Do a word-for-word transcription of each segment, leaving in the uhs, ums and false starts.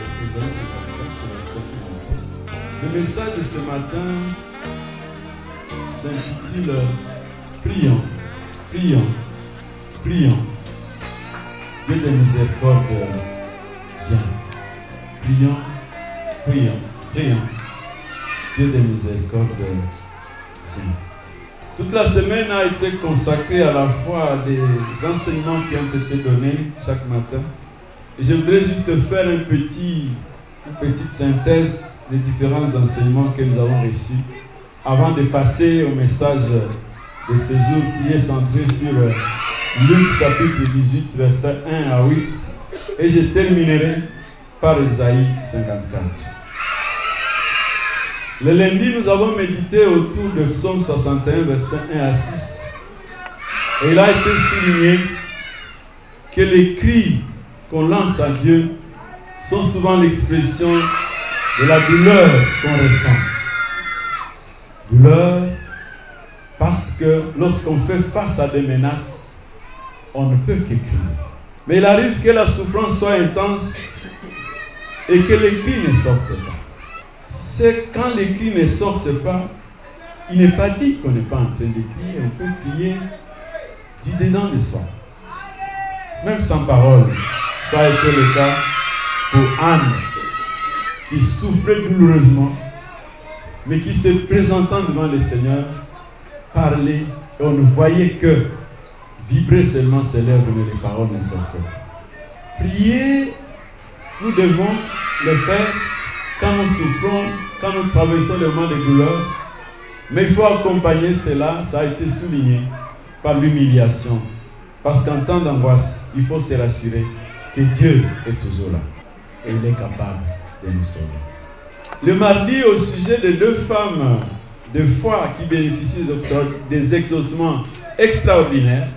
Le message de ce matin s'intitule Prions, prions, prions. Dieu de miséricorde, viens. Prions, prions, prions. Dieu de miséricorde, viens. Toute la semaine a été consacrée à la fois à des enseignements qui ont été donnés chaque matin. Et je voudrais juste faire un petit, une petite synthèse des différents enseignements que nous avons reçus avant de passer au message de ce jour qui est centré sur Luc chapitre dix-huit, versets un à huit. Et je terminerai par Ésaïe cinquante-quatre. Le lundi, nous avons médité autour de Psaume soixante et un, versets un à six. Et il a été souligné que les cris qu'on lance à Dieu sont souvent l'expression de la douleur qu'on ressent. Douleur parce que lorsqu'on fait face à des menaces, on ne peut qu'écrire. Mais il arrive que la souffrance soit intense et que les cris ne sortent pas. C'est quand les cris ne sortent pas, il n'est pas dit qu'on n'est pas en train de crier. On peut crier du dedans de soi. Même sans parole. Ça a été le cas pour Anne, qui souffrait douloureusement, mais qui se présentant devant le Seigneur, parlait, et on ne voyait que vibrer seulement ses lèvres, mais les paroles ne sortaient pas. Prier, nous devons le faire quand nous souffrons, quand nous traversons des moments de douleur, mais il faut accompagner cela, ça a été souligné, par l'humiliation. Parce qu'en temps d'angoisse, il faut se rassurer que Dieu est toujours là et il est capable de nous sauver. Le mardi, au sujet de deux femmes de foi qui bénéficient des exaucements extraordinaires,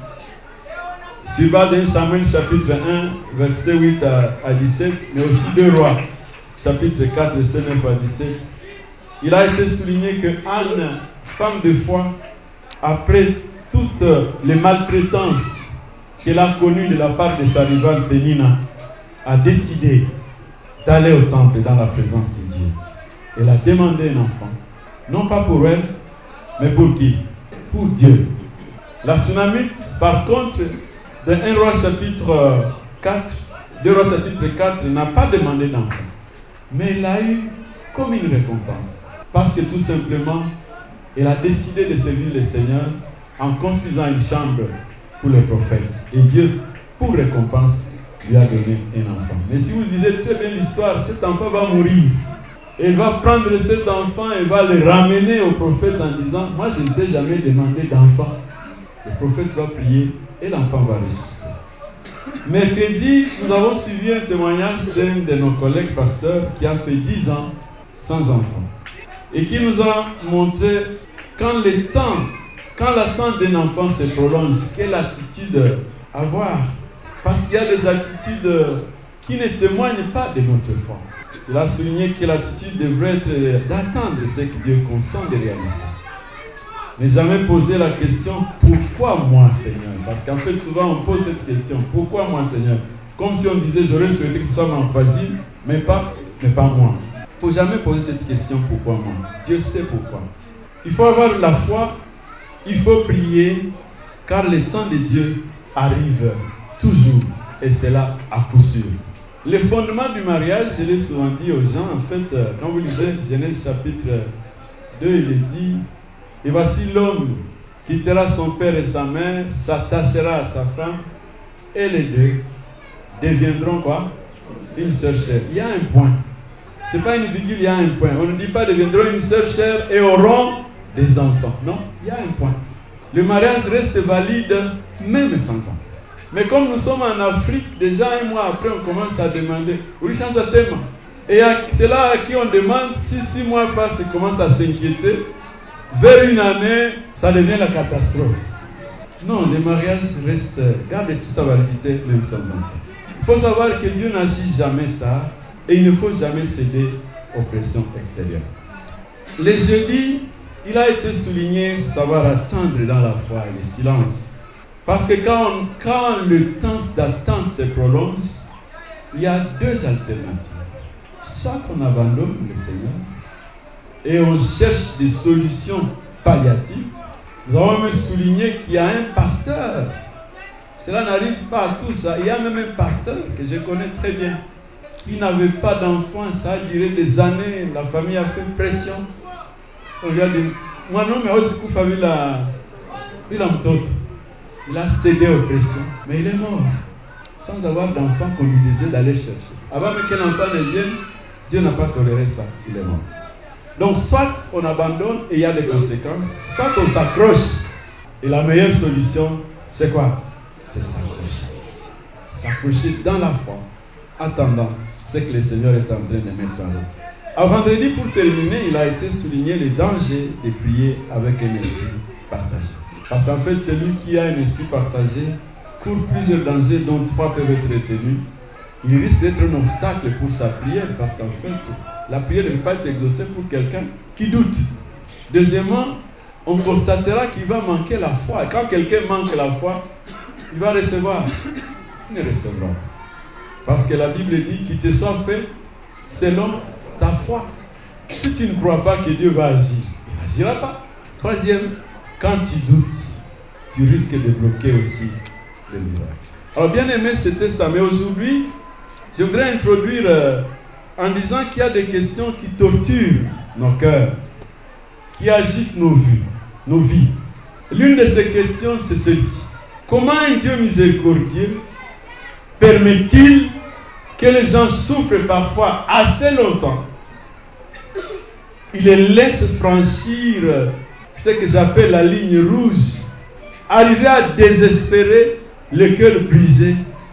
sur base d'un Samuel chapitre un, verset huit à dix-sept, mais aussi deux Rois, chapitre quatre, verset neuf à dix-sept, il a été souligné que Anne, femme de foi, après toutes les maltraitances qu'elle a connues de la part de sa rivale Pénina, a décidé d'aller au temple dans la présence de Dieu. Elle a demandé un enfant, non pas pour elle, mais pour qui? Pour Dieu. La Sunamite, par contre, dans un Roi chapitre quatre, deux Rois chapitre quatre, n'a pas demandé d'enfant, mais elle a eu comme une récompense, parce que tout simplement, elle a décidé de servir le Seigneur en construisant une chambre pour le prophète. Et Dieu, pour récompense, lui a donné un enfant. Mais si vous lisez très bien l'histoire, cet enfant va mourir. Et il va prendre cet enfant et va le ramener au prophète en disant, moi je ne t'ai jamais demandé d'enfant. Le prophète va prier et l'enfant va ressusciter. Mercredi, nous avons suivi un témoignage d'un de nos collègues pasteurs qui a fait dix ans sans enfant. Et qui nous a montré quand le temps, quand l'attente d'un enfant se prolonge, quelle attitude avoir. Parce qu'il y a des attitudes qui ne témoignent pas de notre foi. Il a souligné que l'attitude devrait être d'attendre ce que Dieu consent de réaliser. Ne jamais poser la question, pourquoi moi Seigneur? Parce qu'en fait souvent on pose cette question, pourquoi moi Seigneur? Comme si on disait, j'aurais souhaité que ce soit ma voisine, mais pas, mais pas moi. Il ne faut jamais poser cette question, pourquoi moi? Dieu sait pourquoi. Il faut avoir la foi, il faut prier, car le temps de Dieu arrive toujours, et c'est là à coup sûr. Le fondement du mariage, je l'ai souvent dit aux gens, en fait, quand vous lisez Genèse chapitre deux, il est dit, et voici l'homme quittera son père et sa mère, s'attachera à sa femme, et les deux deviendront quoi? Une seule chair. Il y a un point. Ce n'est pas une virgule, il y a un point. On ne dit pas deviendront une seule chair et auront des enfants. Non, il y a un point. Le mariage reste valide même sans enfants. Mais comme nous sommes en Afrique, déjà un mois après, on commence à demander. Et c'est là à qui on demande, si six mois passent, ils commencent à s'inquiéter. Vers une année, ça devient la catastrophe. Non, le mariage reste, garde toute sa validité même sans enfants. Il faut savoir que Dieu n'agit jamais tard et il ne faut jamais céder aux pressions extérieures. Le jeudi, il a été souligné savoir attendre dans la foi et le silence. Parce que quand, on, quand le temps d'attente se prolonge, il y a deux alternatives. soit on abandonne le Seigneur et on cherche des solutions palliatives. Nous avons même souligné qu'il y a un pasteur. Cela n'arrive pas à tous. Il y a même un pasteur que je connais très bien qui n'avait pas d'enfant. Ça a duré des années. La famille a fait pression. On lui a dit, moi non, mais aussi coup famille la, il a il a cédé aux pressions, mais il est mort sans avoir d'enfant qu'on lui disait d'aller chercher. Avant même qu'un enfant ne vienne, Dieu n'a pas toléré ça. Il est mort. Donc, soit on abandonne et il y a des conséquences, soit on s'accroche. Et la meilleure solution, c'est quoi? C'est s'accrocher. S'accrocher dans la foi, attendant ce que le Seigneur est en train de mettre en route. À vendredi, pour terminer, il a été souligné le danger de prier avec un esprit partagé. Parce qu'en fait, celui qui a un esprit partagé court plusieurs dangers dont trois peuvent être retenus. Il risque d'être un obstacle pour sa prière parce qu'en fait, la prière ne peut pas être exaucée pour quelqu'un qui doute. Deuxièmement, on constatera qu'il va manquer la foi. Et quand quelqu'un manque la foi, il va recevoir. Il ne recevra pas. Parce que la Bible dit qu'il te soit fait selon ta foi. Si tu ne crois pas que Dieu va agir, il n'agira pas. Troisième, quand tu doutes, tu risques de bloquer aussi le miracle. Alors bien aimé, c'était ça. Mais aujourd'hui, je voudrais introduire euh, en disant qu'il y a des questions qui torturent nos cœurs, qui agitent nos vies, nos vies. L'une de ces questions, c'est celle-ci. Comment un Dieu miséricordieux permet-il que les gens souffrent parfois assez longtemps? Il les laisse franchir ce que j'appelle la ligne rouge, arriver à désespérer, le cœur brisé,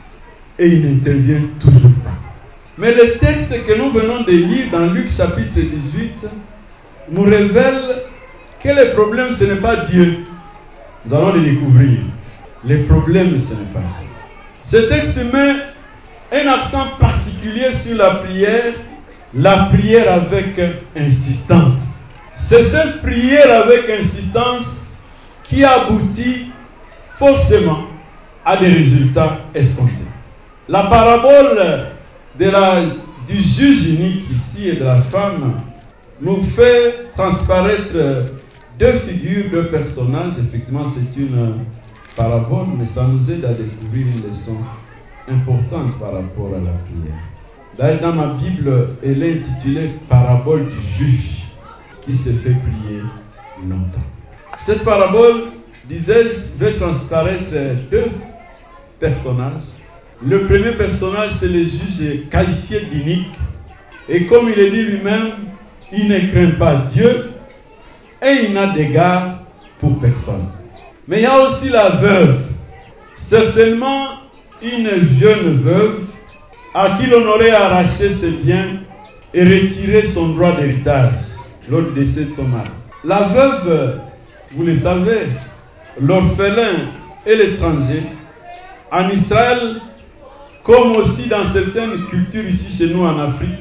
et il n'intervient toujours pas. Mais le texte que nous venons de lire dans Luc chapitre dix-huit nous révèle que le problème, ce n'est pas Dieu. Nous allons le découvrir. Le problème, ce n'est pas Dieu. Ce texte met un accent particulier sur la prière, la prière avec insistance. C'est cette prière avec insistance qui aboutit forcément à des résultats escomptés. La parabole de la, du juge unique ici et de la femme nous fait transparaître deux figures, deux personnages. Effectivement, c'est une parabole, mais ça nous aide à découvrir une leçon importante par rapport à la prière. D'ailleurs, dans ma Bible, elle est intitulée Parabole du juge qui se fait prier longtemps. Cette parabole, disais-je, veut transparaître deux personnages. Le premier personnage, c'est le juge qualifié d'inique. Et comme il est dit lui-même, il ne craint pas Dieu et il n'a d'égard pour personne. Mais il y a aussi la veuve. Certainement, une jeune veuve à qui l'on aurait arraché ses biens et retiré son droit d'héritage lors du décès de son mari. La veuve, vous le savez, l'orphelin et l'étranger, en Israël, comme aussi dans certaines cultures ici chez nous en Afrique,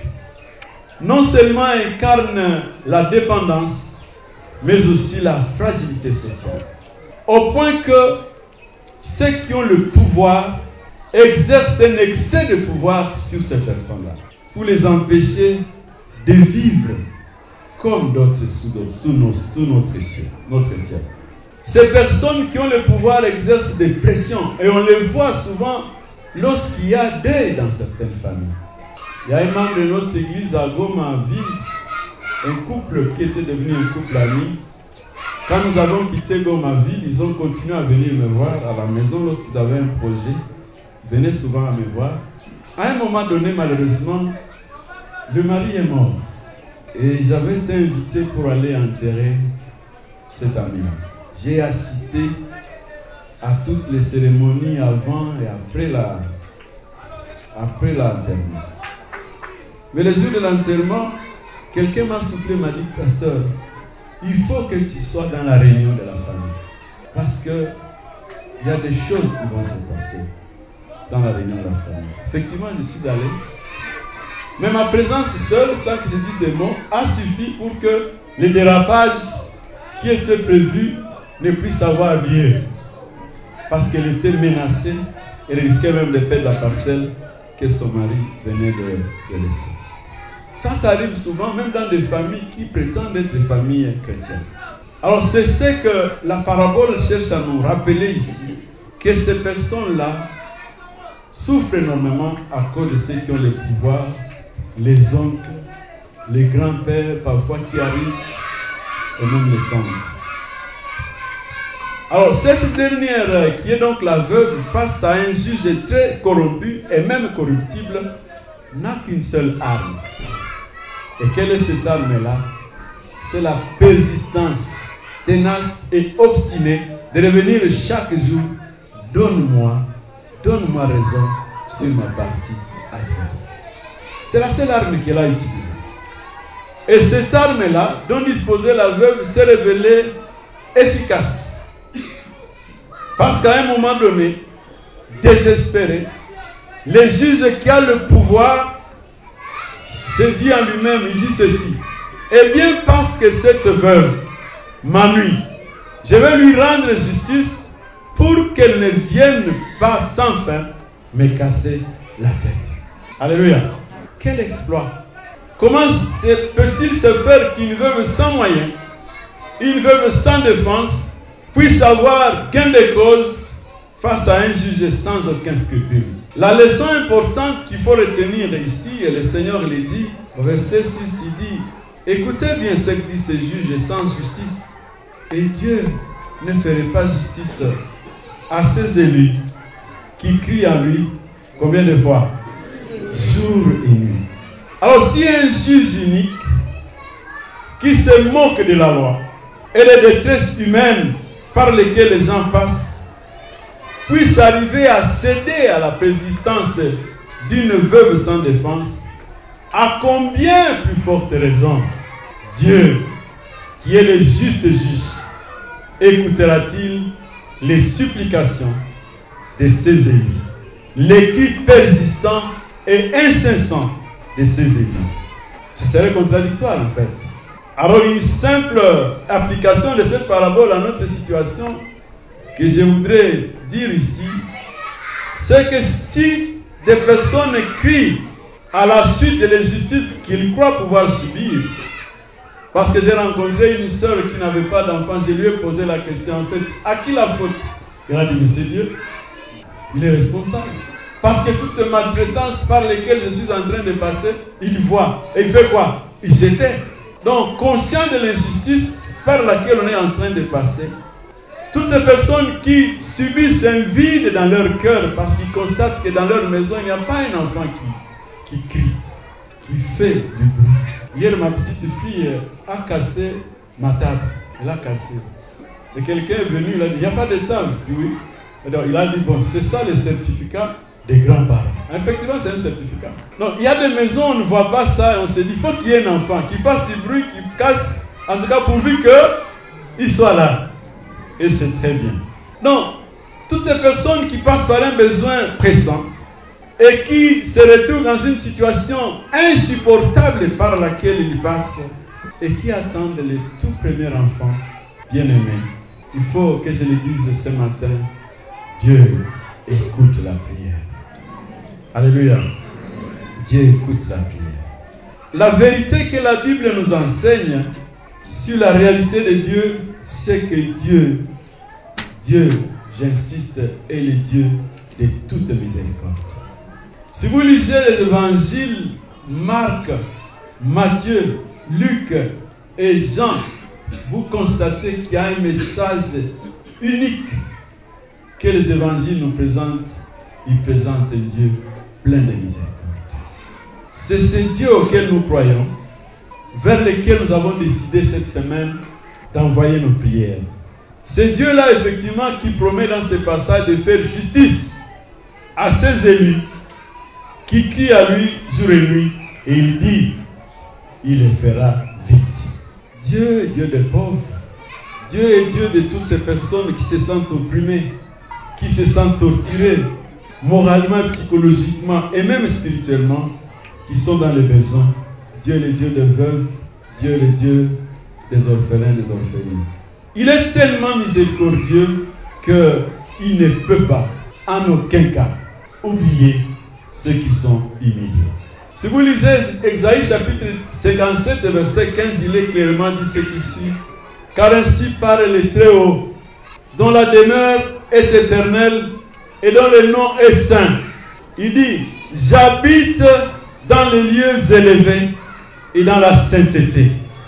non seulement incarne la dépendance, mais aussi la fragilité sociale. Au point que ceux qui ont le pouvoir exercent un excès de pouvoir sur ces personnes-là, pour les empêcher de vivre comme d'autres sous, sous, nos, sous notre, ciel, notre ciel. Ces personnes qui ont le pouvoir exercent des pressions, et on les voit souvent lorsqu'il y a deuil dans certaines familles. Il y a un membre de notre église à Goma, ville, un couple qui était devenu un couple ami. Quand nous avons quitté Goma ville, ils ont continué à venir me voir à la maison lorsqu'ils avaient un projet. Ils venaient souvent à me voir. À un moment donné, malheureusement, le mari est mort. Et j'avais été invité pour aller enterrer cet ami-là. J'ai assisté à toutes les cérémonies avant et après la, après l'enterrement. Mais le jour de l'enterrement, quelqu'un m'a soufflé, m'a dit, pasteur, il faut que tu sois dans la réunion de la famille. Parce que il y a des choses qui vont se passer dans la réunion de la famille. Effectivement, je suis allé. Mais ma présence seule, sans que je dise ces mots, a suffi pour que les dérapages qui étaient prévus ne puissent avoir lieu. Parce qu'elle était menacée, elle risquait même de perdre la parcelle que son mari venait de, de laisser. Ça, ça arrive souvent, même dans des familles qui prétendent être des familles chrétiennes. Alors, c'est ce que la parabole cherche à nous rappeler ici, que ces personnes-là souffrent énormément à cause de ceux qui ont le pouvoir, les oncles, les grands-pères parfois qui arrivent, et même les tantes. Alors, cette dernière, qui est donc la veuve, face à un juge très corrompu et même corruptible, n'a qu'une seule arme. Et quelle est cette arme-là? C'est la persistance ténace et obstinée de revenir chaque jour. Donne-moi, donne-moi raison sur ma partie adverse. C'est la seule arme qu'elle a utilisée. Et cette arme-là, dont disposait la veuve, s'est révélée efficace. Parce qu'à un moment donné, désespéré, le juge qui a le pouvoir se dit en lui-même, il dit ceci: eh bien, parce que cette veuve m'ennuie, je vais lui rendre justice pour qu'elle ne vienne pas sans fin me casser la tête. Alléluia. Quel exploit! Comment peut-il se faire qu'une veuve sans moyens, une veuve sans défense, puisse avoir gain de cause face à un juge sans aucun scrupule? La leçon importante qu'il faut retenir ici, et le Seigneur le dit, au verset six, il dit: écoutez bien ce que dit ce juge sans justice, et Dieu ne ferait pas justice à ses élus qui crient à lui combien de fois? Jour et nuit. Alors, si un juge unique qui se moque de la loi et des détresses humaines par lesquelles les gens passent puisse arriver à céder à la persistance d'une veuve sans défense, à combien plus forte raison Dieu, qui est le juste juge, écoutera-t-il les supplications de ses élus, les cris persistants et incessants de ses élus? Ce serait contradictoire en fait. Alors, une simple application de cette parabole à notre situation que je voudrais dire ici, c'est que si des personnes crient à la suite de l'injustice qu'ils croient pouvoir subir, parce que j'ai rencontré une sœur qui n'avait pas d'enfant, je lui ai posé la question, en fait, à qui la faute? Elle a dit, mais c'est Dieu, il est responsable. Parce que toutes ces maltraitances par lesquelles je suis en train de passer, il voit. Et il fait quoi? Il se tait. Donc, conscient de l'injustice par laquelle on est en train de passer, toutes ces personnes qui subissent un vide dans leur cœur parce qu'ils constatent que dans leur maison, il n'y a pas un enfant qui, qui crie, qui fait du bruit. Hier, ma petite fille a cassé ma table. Elle a cassé. Et quelqu'un est venu, il a dit, il n'y a pas de table. Je dis oui. Alors, il a dit, bon, c'est ça le certificat des grands-parents. Effectivement, c'est un certificat. Donc, il y a des maisons, on ne voit pas ça, et on se dit, il faut qu'il y ait un enfant qui fasse du bruit, qui casse, en tout cas pourvu qu'il soit là. Et c'est très bien. Donc, toutes les personnes qui passent par un besoin pressant et qui se retrouvent dans une situation insupportable par laquelle ils passent et qui attendent le tout premier enfant bien-aimé, il faut que je le dise ce matin, Dieu écoute la prière. Alléluia. Dieu écoute la prière. La vérité que la Bible nous enseigne sur la réalité de Dieu, c'est que Dieu, Dieu, j'insiste, est le Dieu de toute miséricorde. Si vous lisez les évangiles, Marc, Matthieu, Luc et Jean, vous constatez qu'il y a un message unique que les évangiles nous présentent. Ils présentent un Dieu plein de miséricorde. C'est ce Dieu auquel nous croyons, vers lequel nous avons décidé cette semaine d'envoyer nos prières. C'est Dieu-là, effectivement, qui promet dans ce passage de faire justice à ses élus, qui crient à lui jour et nuit, et il dit, il le fera vite. Dieu est Dieu des pauvres. Dieu est Dieu de toutes ces personnes qui se sentent opprimées, qui se sentent torturées, moralement, psychologiquement et même spirituellement, qui sont dans les besoins. Dieu est le Dieu des veuves, Dieu est le Dieu des orphelins, des orphelines. Il est tellement miséricordieux qu'il ne peut pas, en aucun cas, oublier ceux qui sont humiliés. Si vous lisez Ésaïe chapitre cinquante-sept, verset quinze, il est clairement dit ce qui suit. Car ainsi parle le Très-Haut, dont la demeure est éternelle et dont le nom est saint. Il dit, j'habite dans les lieux élevés et dans la sainteté.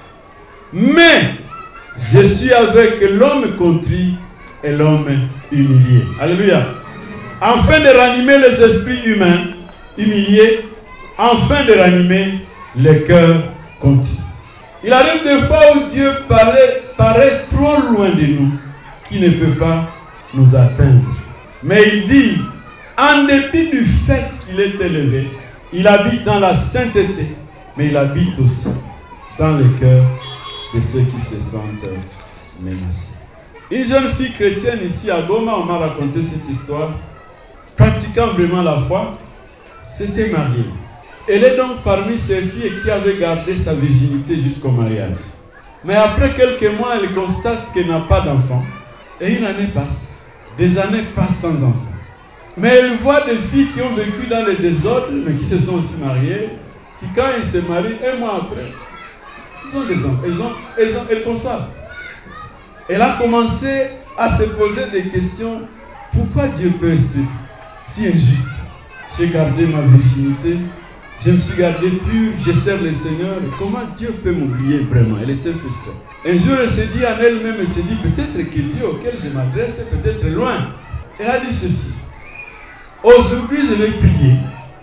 Mais je suis avec l'homme contrit et l'homme humilié. Alléluia. Afin de ranimer les esprits humains humiliés, afin de ranimer les cœurs contrits. Il arrive des fois où Dieu paraît, paraît trop loin de nous, qui ne peut pas nous atteindre. Mais il dit, en dépit du fait qu'il est élevé, il habite dans la sainteté, mais il habite aussi dans le cœur de ceux qui se sentent menacés. Une jeune fille chrétienne ici à Goma, on m'a raconté cette histoire, pratiquant vraiment la foi, s'était mariée. Elle est donc parmi ces filles qui avaient gardé sa virginité jusqu'au mariage. Mais après quelques mois, elle constate qu'elle n'a pas d'enfant. Et une année passe. Des années passent sans enfant. Mais elle voit des filles qui ont vécu dans le désordre, mais qui se sont aussi mariées, qui quand ils se marient, un mois après, ils ont des enfants. Elles, ont, elles, ont, elles conçoivent. Elle a commencé à se poser des questions. Pourquoi Dieu peut être si injuste? J'ai gardé ma virginité. Je me suis gardé pur, je sers le Seigneur. Comment Dieu peut m'oublier vraiment? Elle était frustrée. Un jour, elle s'est dit en elle-même, elle s'est dit, peut-être que Dieu auquel je m'adresse est peut-être loin. Elle a dit ceci. Aujourd'hui, je vais prier.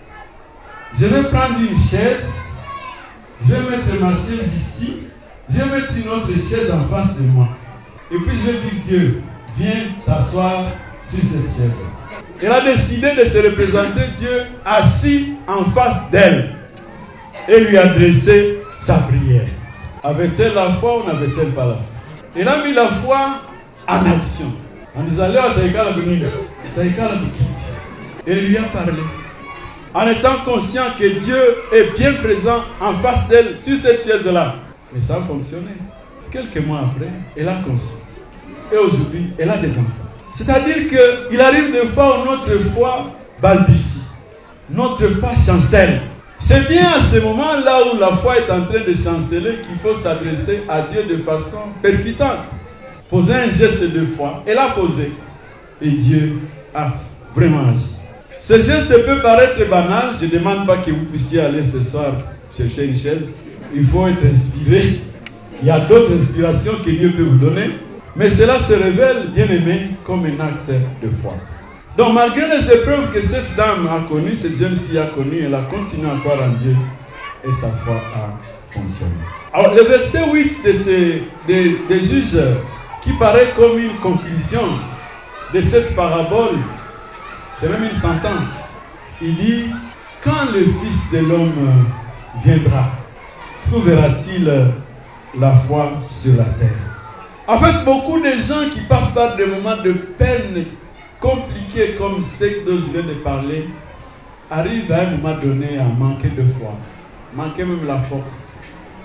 Je vais prendre une chaise. Je vais mettre ma chaise ici. Je vais mettre une autre chaise en face de moi. Et puis je vais dire, Dieu, viens t'asseoir sur cette chaise. Elle a décidé de se représenter Dieu assis en face d'elle et lui adresser sa prière. Avait-elle la foi ou n'avait-elle pas la foi? Elle a mis la foi en action. En disant, elle lui a parlé. En étant conscient que Dieu est bien présent en face d'elle sur cette chaise-là. Mais ça a fonctionné. Quelques mois après, elle a conçu. Et aujourd'hui, elle a des enfants. C'est-à-dire qu'il arrive des fois où notre foi balbutie, notre foi chancelle. C'est bien à ce moment-là où la foi est en train de chanceler qu'il faut s'adresser à Dieu de façon percutante. Poser un geste de foi. Elle a posé. Et Dieu a vraiment agi. Ce geste peut paraître banal. Je ne demande pas que vous puissiez aller ce soir chercher une chaise. Il faut être inspiré. Il y a d'autres inspirations que Dieu peut vous donner. Mais cela se révèle, bien aimé, comme un acte de foi. Donc, malgré les épreuves que cette dame a connues, cette jeune fille a connues, elle a continué à croire en Dieu et sa foi a fonctionné. Alors, le verset huit de ces de, de Juges, qui paraît comme une conclusion de cette parabole, c'est même une sentence. Il dit, quand le Fils de l'homme viendra, trouvera-t-il la foi sur la terre? En fait, beaucoup de gens qui passent par des moments de peine compliqués comme ceux dont je viens de parler, arrivent à un moment donné à manquer de foi, manquer même la force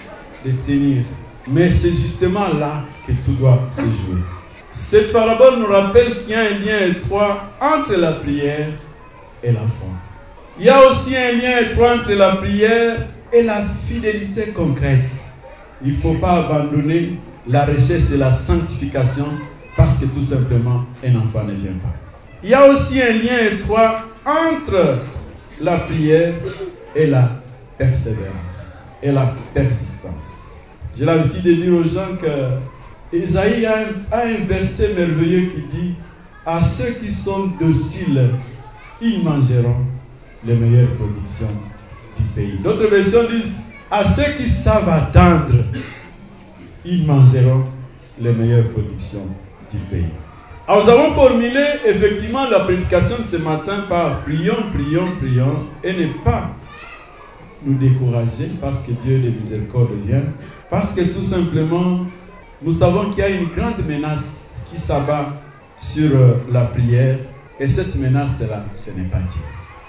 de tenir. Mais c'est justement là que tout doit se jouer. Cette parabole nous rappelle qu'il y a un lien étroit entre la prière et la foi. Il y a aussi un lien étroit entre la prière et la fidélité concrète. Il ne faut pas abandonner la recherche de la sanctification parce que tout simplement un enfant ne vient pas. Il y a aussi un lien étroit entre la prière et la persévérance et la persistance. J'ai l'habitude de dire aux gens que Isaïe a un, a un verset merveilleux qui dit « À ceux qui sont dociles, ils mangeront les meilleures productions du pays. » D'autres versions disent « À ceux qui savent attendre, ils mangeront les meilleures productions du pays. » Alors nous avons formulé effectivement la prédication de ce matin par prions, prions, prions et ne pas nous décourager parce que Dieu de miséricorde vient, parce que tout simplement nous savons qu'il y a une grande menace qui s'abat sur la prière et cette menace-là, ce n'est pas Dieu.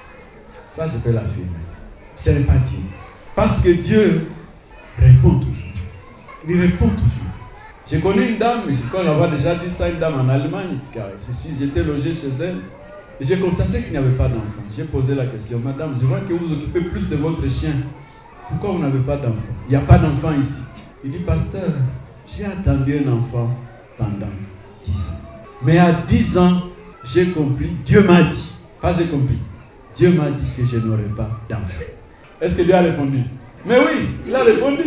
Ça je peux l'affirmer. Ce n'est pas Dieu. Parce que Dieu répond toujours. Il répond toujours. J'ai connu une dame, je crois avoir déjà dit ça, une dame en Allemagne, car je suis, j'étais logé chez elle. Et j'ai constaté qu'il n'y avait pas d'enfant. J'ai posé la question, madame, je vois que vous vous occupez plus de votre chien. Pourquoi vous n'avez pas d'enfant? Il n'y a pas d'enfant ici. Il dit, pasteur, j'ai attendu un enfant pendant dix ans. Mais à dix ans, j'ai compris, Dieu m'a dit, pas j'ai compris, Dieu m'a dit que je n'aurai pas d'enfant. Est-ce que Dieu a répondu? Mais oui, il a répondu.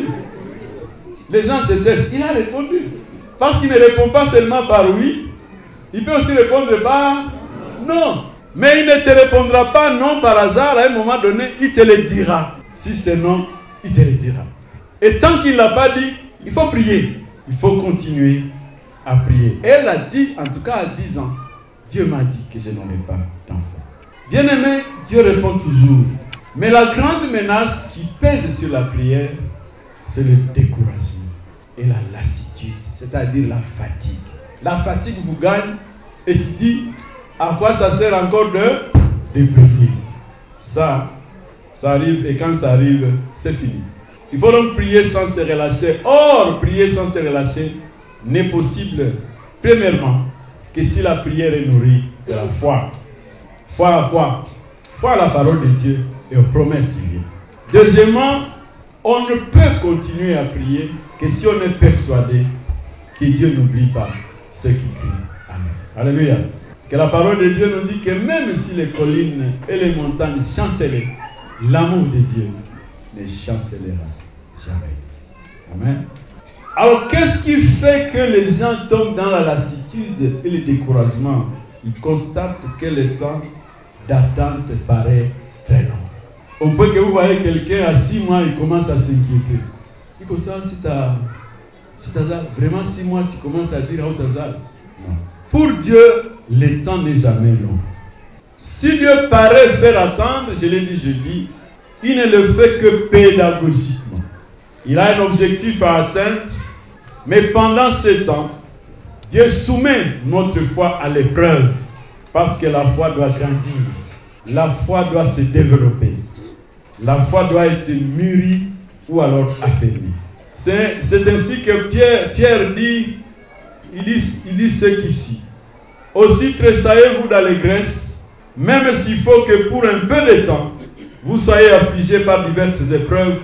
Les gens se taisent, il a répondu. Parce qu'il ne répond pas seulement par oui, il peut aussi répondre par non. Mais il ne te répondra pas non par hasard, à un moment donné, il te le dira. Si c'est non, il te le dira. Et tant qu'il ne l'a pas dit, il faut prier. Il faut continuer à prier. Elle a dit, en tout cas à dix ans, Dieu m'a dit que je n'aurai pas d'enfant. Bien-aimé, Dieu répond toujours. Mais la grande menace qui pèse sur la prière, c'est le découragement et la lassitude, c'est-à-dire la fatigue. La fatigue vous gagne et tu dis, à quoi ça sert encore de, de prier? Ça, ça arrive et quand ça arrive, c'est fini. Il faut donc prier sans se relâcher. Or, prier sans se relâcher n'est possible, premièrement, que si la prière est nourrie de la foi. Foi à quoi? Foi à la parole de Dieu et aux promesses divines. Deuxièmement, on ne peut continuer à prier que si on est persuadé que Dieu n'oublie pas ceux qui crient. Amen. Alléluia. Parce que la parole de Dieu nous dit que même si les collines et les montagnes chancellent, l'amour de Dieu ne chancellera jamais. Amen. Alors, qu'est-ce qui fait que les gens tombent dans la lassitude et le découragement? Ils constatent que le temps d'attente paraît très long. On peut que vous voyez quelqu'un à six mois, il commence à s'inquiéter. Il faut savoir si tu as si vraiment six mois, tu commences à dire à haute hasard. Non. Pour Dieu, le temps n'est jamais long. Si Dieu paraît faire attendre, je l'ai dit jeudi, il ne le fait que pédagogiquement. Il a un objectif à atteindre, mais pendant ce temps, Dieu soumet notre foi à l'épreuve, parce que la foi doit grandir, la foi doit se développer, la foi doit être mûrie ou alors affermie. C'est, c'est ainsi que Pierre, Pierre dit, il dit, il dit ce qui suit. Aussi tressaillez-vous d'allégresse, même s'il faut que pour un peu de temps, vous soyez affligés par diverses épreuves,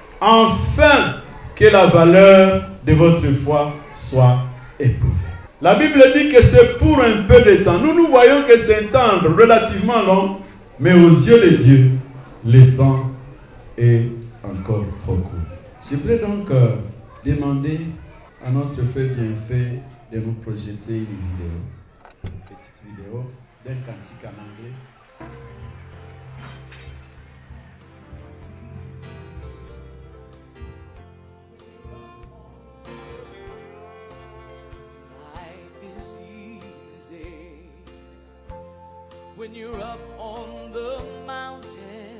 afin que la valeur de votre foi soit éprouvée. La Bible dit que c'est pour un peu de temps. Nous, nous voyons que c'est un temps relativement long, mais aux yeux de Dieu, le temps est encore trop court. Je voudrais donc euh, demander à notre frère Bienfait de nous projeter une vidéo, une petite vidéo d'un cantique en anglais. When you're up on the mountain,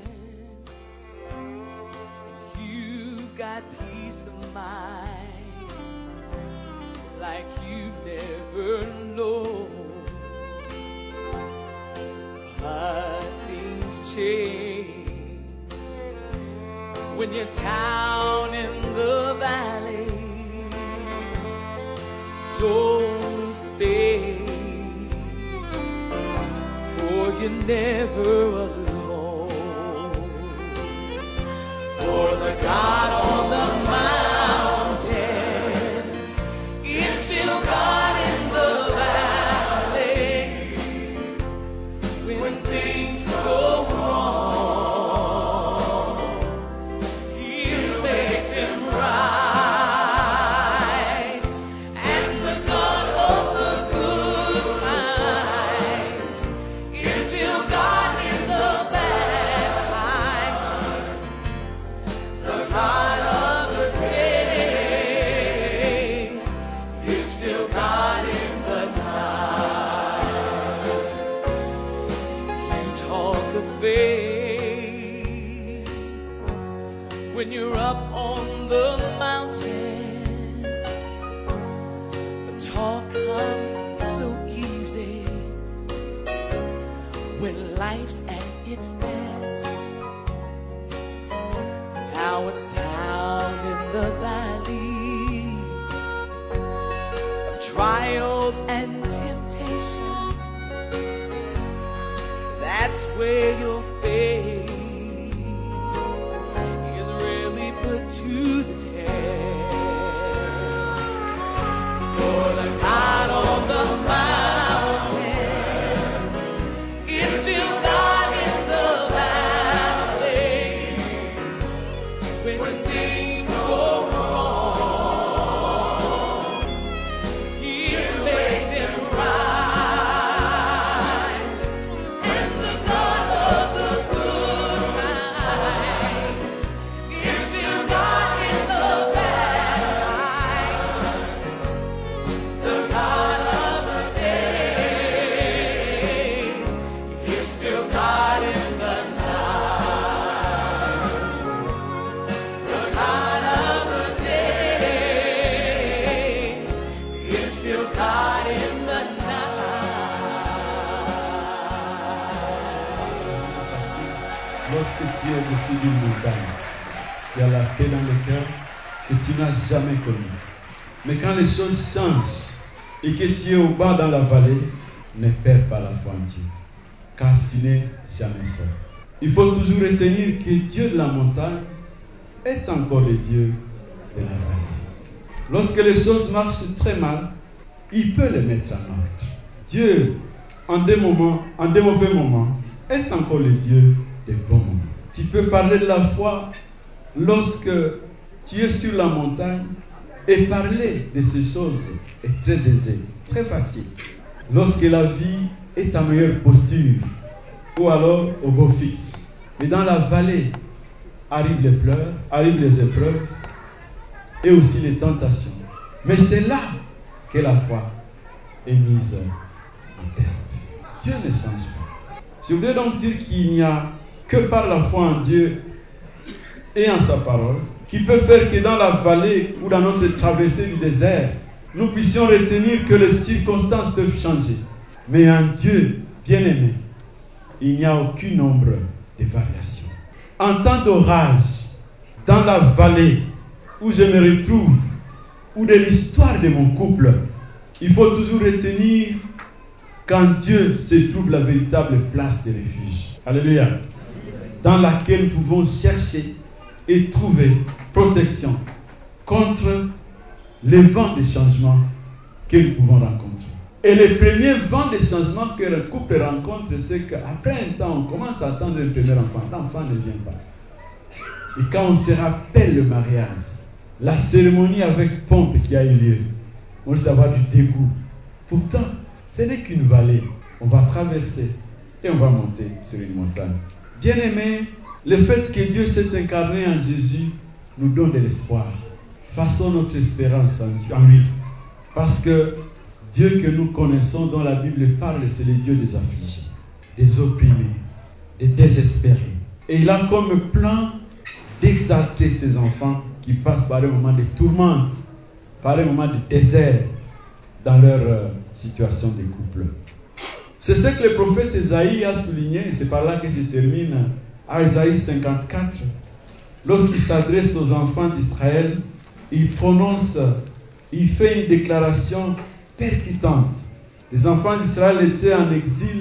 you've got peace of mind like you've never known. But things change when you're down in the valley. Don't despair, for you're never alone. For the God on the mountain is still God in the valley. When things go wrong, He'll make them right. And the God of the good times is still God in the bad times. The God of the day is still God in the night. You talk of faith when you're up on the mountain, but talk comes so easy when life's at its best. Now it's down in the valley of trials and temptations. That's where your faith is really put to the test. For the God on the mountain is still God in the valley. When things go wrong, He'll make them right. And the God of the good times is still God in the bad times. The God of the day is still God in the night. The God of the day is still God in the night. Lorsque tu es au-dessus d'une montagne, tu as la paix dans le cœur que tu n'as jamais connue. Mais quand les choses changent et que tu es au bas dans la vallée, ne perds pas la foi en Dieu, car tu n'es jamais seul. Il faut toujours retenir que Dieu de la montagne est encore le Dieu de la vallée. Lorsque les choses marchent très mal, il peut les mettre en ordre. Dieu, en des moments, en des mauvais moments, est encore le Dieu des bons moments. Tu peux parler de la foi lorsque tu es sur la montagne, et parler de ces choses est très aisé, très facile. Lorsque la vie est à meilleure posture, ou alors au beau fixe. Mais dans la vallée, arrivent les pleurs, arrivent les épreuves, et aussi les tentations. Mais c'est là que la foi est mise en test. Dieu ne change pas. Je voudrais donc dire qu'il n'y a que par la foi en Dieu et en sa parole qui peut faire que dans la vallée ou dans notre traversée du désert, nous puissions retenir que les circonstances peuvent changer. Mais en Dieu bien-aimé, il n'y a aucune ombre de variation. En temps d'orage, dans la vallée où je me retrouve, ou de l'histoire de mon couple, il faut toujours retenir qu'en Dieu se trouve la véritable place de refuge. Alléluia. Dans laquelle nous pouvons chercher et trouver protection contre les vents de changement que nous pouvons rencontrer. Et le premier vent de changement que le couple rencontre, c'est qu'après un temps, on commence à attendre le premier enfant. L'enfant ne vient pas. Et quand on se rappelle le mariage, la cérémonie avec pompe qui a eu lieu, on risque d'avoir du dégoût. Pourtant, ce n'est qu'une vallée. On va traverser et on va monter sur une montagne. Bien-aimés, le fait que Dieu s'est incarné en Jésus nous donne de l'espoir. Faisons notre espérance en lui. Parce que Dieu que nous connaissons, dont la Bible parle, c'est le Dieu des affligés, des opprimés, des désespérés. Et il a comme plan d'exalter ses enfants qui passent par un moment de tourmente, par un moment de désert dans leur euh, situation de couple. C'est ce que le prophète Ésaïe a souligné, et c'est par là que je termine, à Ésaïe cinquante-quatre. Lorsqu'il s'adresse aux enfants d'Israël, il prononce, il fait une déclaration percutante. Les enfants d'Israël étaient en exil,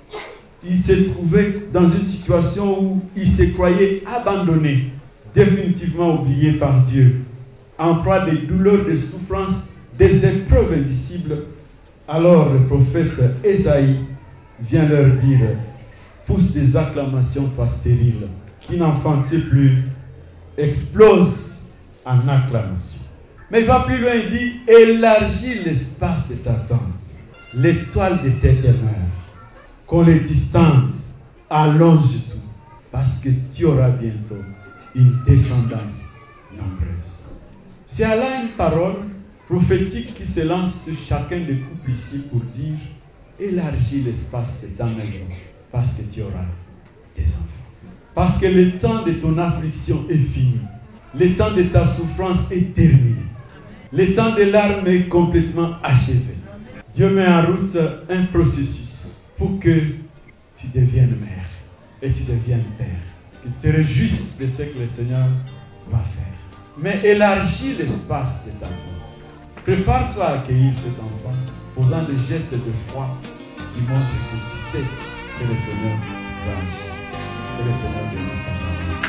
ils se trouvaient dans une situation où ils se croyaient abandonnés, définitivement oubliés par Dieu, en proie des douleurs, des souffrances, des épreuves indicibles. Alors le prophète Ésaïe vient leur dire: pousse des acclamations, toi stérile, qui n'enfantait plus, explose en acclamation. Mais il va plus loin, il dit: élargis l'espace de ta tente, l'étoile de tes demeures, qu'on les distante, allonge tout, parce que tu auras bientôt une descendance nombreuse. C'est là une parole prophétique qui se lance sur chacun des couples ici pour dire: élargis l'espace de ta maison, parce que tu auras des enfants. Parce que le temps de ton affliction est fini. Le temps de ta souffrance est terminé. Le temps de larmes est complètement achevé. Dieu met en route un processus pour que tu deviennes mère et tu deviennes père. Que tu te réjouisses de ce que le Seigneur va faire. Mais élargis l'espace de ta tente. Prépare-toi à accueillir cet enfant, posant des gestes de foi qui montrent que tu sais Que le Seigneur vous aime. Que le Seigneur bénisse.